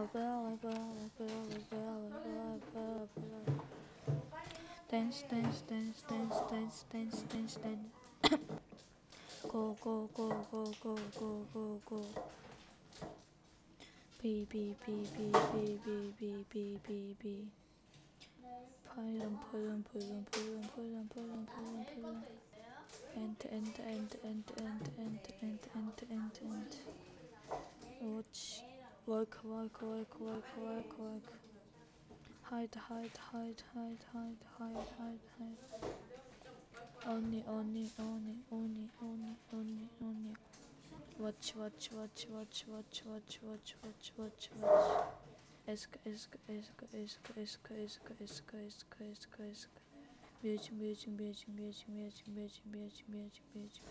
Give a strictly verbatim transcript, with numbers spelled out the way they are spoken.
Dance, dance, dance, dance, dance, dance, dance, dance. Go, go, go, go, go, go, go, go. B, B, B, B, B, B, B, B, B, B. Pull them, pull them, pull them, pull them, pull them, pull them, pull them, pull them. End, end, end, end, end, end, end, end, end, end. Watch. Work, work, work, work, work, work. Hide, hide, hide, hide, hide, hide, hide, hide. Oni, oni, oni, oni, oni, oni, oni. Watch, watch, watch, watch, watch, watch, watch, watch, watch, watch. Eska, eska, eska, eska, eska, eska, eska, eska, eska, eska. Music, music, music, music, music, music, music, music, music.